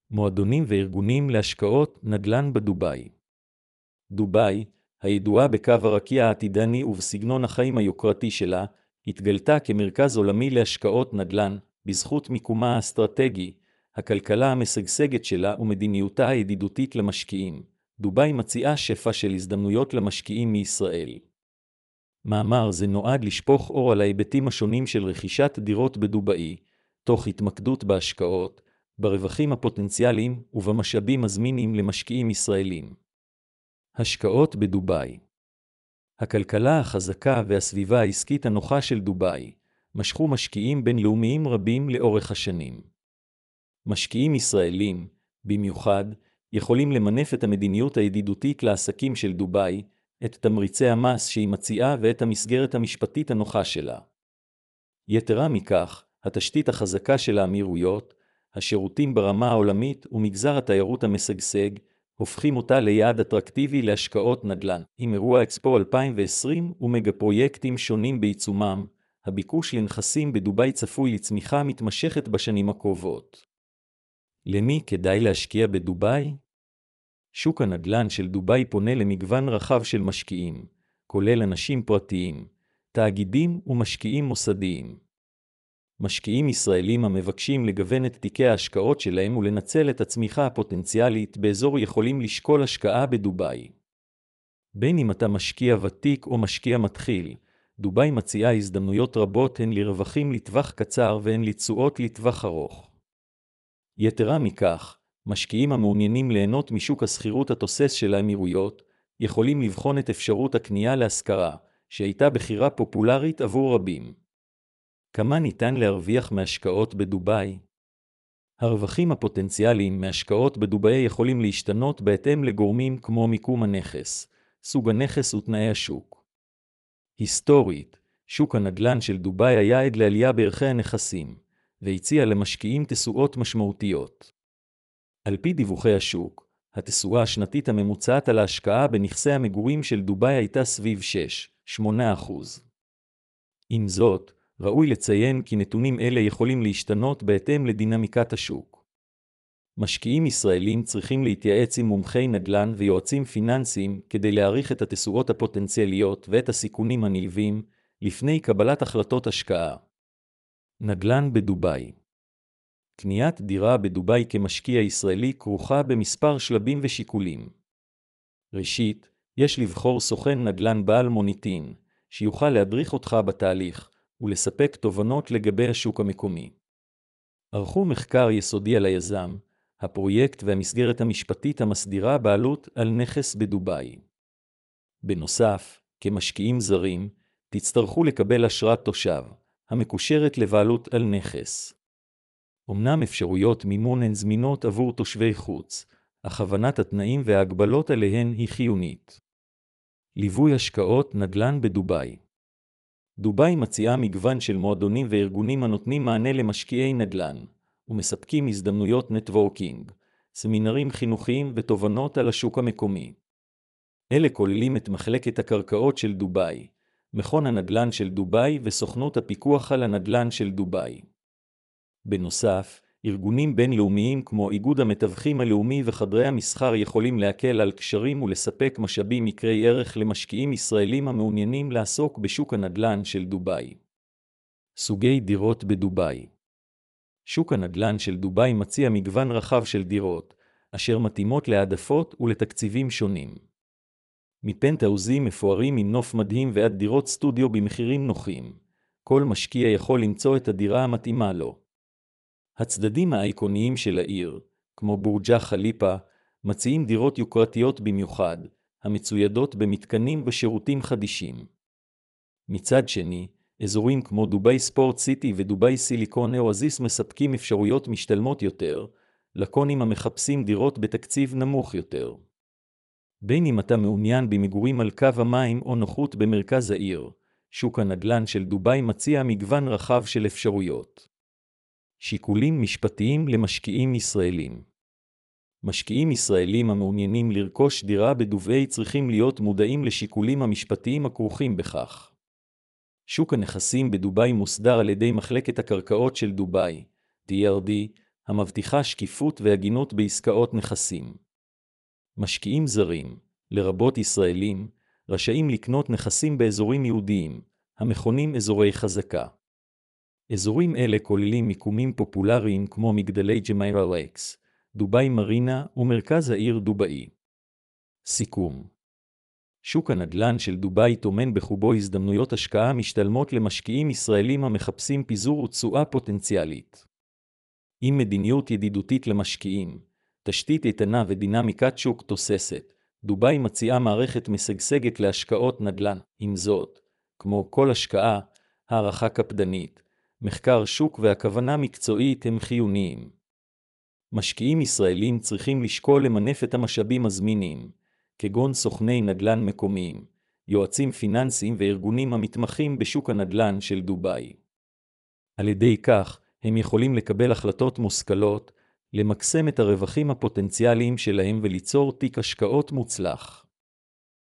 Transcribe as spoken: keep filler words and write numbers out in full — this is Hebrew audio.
מועדונים וארגונים להשקעות נדל"ן בדובאי. דובאי, הידועה בקו הרקיע העתידני ובסגנון החיים היוקרתי שלה, התגלתה כמרכז עולמי להשקעות נדל"ן, בזכות מיקומה האסטרטגי, הכלכלה המשגשגת שלה ומדיניותה הידידותית למשקיעים. דובאי מציעה שפע של הזדמנויות למשקיעים מישראל. מאמר זה נועד לשפוך אור על ההיבטים השונים של רכישת דירות בדובאי, תוך התמקדות בהשקעות, ברווחים הפוטנציאליים ובמשאבים הזמינים למשקיעים ישראלים. השקעות בדובאי. הכלכלה החזקה והסביבה העסקית הנוחה של דובאי משכו משקיעים בינלאומיים רבים לאורך השנים. משקיעים ישראלים, במיוחד, יכולים למנף את המדיניות הידידותית לעסקים של דובאי, את תמריצי המס שהיא מציעה ואת המסגרת המשפטית הנוחה שלה. יתרה מכך, התשתית החזקה של האמירויות, השירותים ברמה העולמית ומגזר התיירות המשגשג, הופכים אותה ליעד אטרקטיבי להשקעות נדל"ן. עם אירוע אקספו אלפיים ועשרים ומגה פרויקטים שונים בעיצומם, הביקוש לנכסים בדובאי צפוי לצמיחה מתמשכת בשנים הקרובות. למי כדאי להשקיע בדובאי? שוק הנדל"ן של דובאי פונה למגוון רחב של משקיעים, כולל אנשים פרטיים, תאגידים ומשקיעים מוסדיים. משקיעים ישראלים המבקשים לגוון את תיקי ההשקעות שלהם ולנצל את הצמיחה הפוטנציאלית באזור יכולים לשקול השקעה בדובאי. בין אם אתה משקיע ותיק או משקיע מתחיל, דובאי מציעה הזדמנויות רבות הן לרווחים לטווח קצר והן לתשואות לטווח ארוך. יתרה מכך, משקיעים המעוניינים ליהנות משוק השכירות התוסס של האמירויות, יכולים לבחון את אפשרות הקנייה להשכרה, שהייתה בחירה פופולרית עבור רבים. כמה ניתן להרוויח מהשקעות בדובאי? הרווחים הפוטנציאליים מהשקעות בדובאי יכולים להשתנות בהתאם לגורמים כמו מיקום הנכס, סוג הנכס ותנאי השוק. היסטורית, שוק הנדל"ן של דובאי היה עד לעלייה בערכי הנכסים, והציע למשקיעים תשואות משמעותיות. על פי דיווחי השוק, התשואה השנתית הממוצעת על ההשקעה בנכסי המגורים של דובאי הייתה סביב שש עד שמונה אחוז. עם זאת, ראוי לציין כי נתונים אלה יכולים להשתנות בהתאם לדינמיקת השוק. משקיעים ישראלים צריכים להתייעץ עם מומחי נדל"ן ויועצים פיננסיים כדי להעריך את התשואות הפוטנציאליות ואת הסיכונים הנלווים לפני קבלת החלטות השקעה. נדל"ן בדובאי. קניית דירה בדובאי כמשקיע ישראלי כרוכה במספר שלבים ושיקולים. ראשית, יש לבחור סוכן נדל"ן בעל מוניטין, שיוכל להדריך אותך בתהליך ולספק תובנות לגבי השוק המקומי. ערכו מחקר יסודי על היזם, הפרויקט והמסגרת המשפטית המסדירה בעלות על נכס בדובאי. בנוסף, כמשקיעים זרים, תצטרכו לקבל אשרת תושב, המקושרת לבעלות על נכס. אמנם אפשרויות מימון הן זמינות עבור תושבי חוץ, אך הבנת התנאים וההגבלות עליהן היא חיונית. ליווי השקעות נדל"ן בדובאי. דובאי מציעה מגוון של מועדונים וארגונים הנותנים מענה למשקיעי נדל"ן, ומספקים הזדמנויות נטוורקינג, סמינרים חינוכיים ותובנות על השוק המקומי. אלה כוללים את מחלקת הקרקעות של דובאי, מכון הנדל"ן של דובאי וסוכנות הפיקוח על הנדל"ן של דובאי. בנוסף, ארגונים בינלאומיים כמו איגוד המתווכים הלאומי וחדרי המסחר יכולים להקל על קשרים ולספק משאבים יקרי ערך למשקיעים ישראלים המעוניינים לעסוק בשוק הנדל"ן של דובאי. סוגי דירות בדובאי. שוק הנדל"ן של דובאי מציע מגוון רחב של דירות, אשר מתאימות להעדפות ולתקציבים שונים. מפנטהאוזים מפוארים עם נוף מדהים ועד דירות סטודיו במחירים נוחים, כל משקיע יכול למצוא את הדירה המתאימה לו. הצדדים האייקוניים של העיר, כמו בורג' חליפה, מציעים דירות יוקרתיות במיוחד, המצוידות במתקנים ושירותים חדישים. מצד שני, אזורים כמו דובאי ספורט סיטי ודובאי סיליקון אואזיס מספקים אפשרויות משתלמות יותר, לקונים המחפשים דירות בתקציב נמוך יותר. בין אם אתה מעוניין במגורים על קו המים או נוחות במרכז העיר, שוק הנדל"ן של דובאי מציע מגוון רחב של אפשרויות. שיקולים משפטיים למשקיעים ישראלים. משקיעים ישראלים המעוניינים לרכוש דירה בדובאי צריכים להיות מודעים לשיקולים המשפטיים הכרוכים בכך. שוק הנכסים בדובאי מוסדר על ידי מחלקת הקרקעות של דובאי, די אר די, המבטיחה שקיפות והגינות בעסקאות נכסים. משקיעים זרים, לרבות ישראלים, רשאים לקנות נכסים באזורים יהודיים, המכונים אזורי חזקה. אזורים אלה כוללים מיקומים פופולריים כמו מגדלי ג'מיירה לייקס, דובאי מרינה ומרכז העיר דובאי. סיכום. שוק הנדל"ן של דובאי טומן בחובו הזדמנויות השקעה משתלמות למשקיעים ישראלים המחפשים פיזור ותשואה פוטנציאלית. עם מדיניות ידידותית למשקיעים, תשתית איתנה ודינמיקת שוק תוססת, דובאי מציעה מערכת משגשגת להשקעות נדל"ן. עם זאת, כמו כל השקעה, הערכה קפדנית, מחקר שוק והכוונה מקצועית הם חיוניים. משקיעים ישראלים צריכים לשקול למנף את המשאבים הזמינים, כגון סוכני נדל"ן מקומיים, יועצים פיננסיים וארגונים המתמחים בשוק הנדל"ן של דובאי. על ידי כך, הם יכולים לקבל החלטות מושכלות, למקסם את הרווחים הפוטנציאליים שלהם וליצור תיק השקעות מוצלח.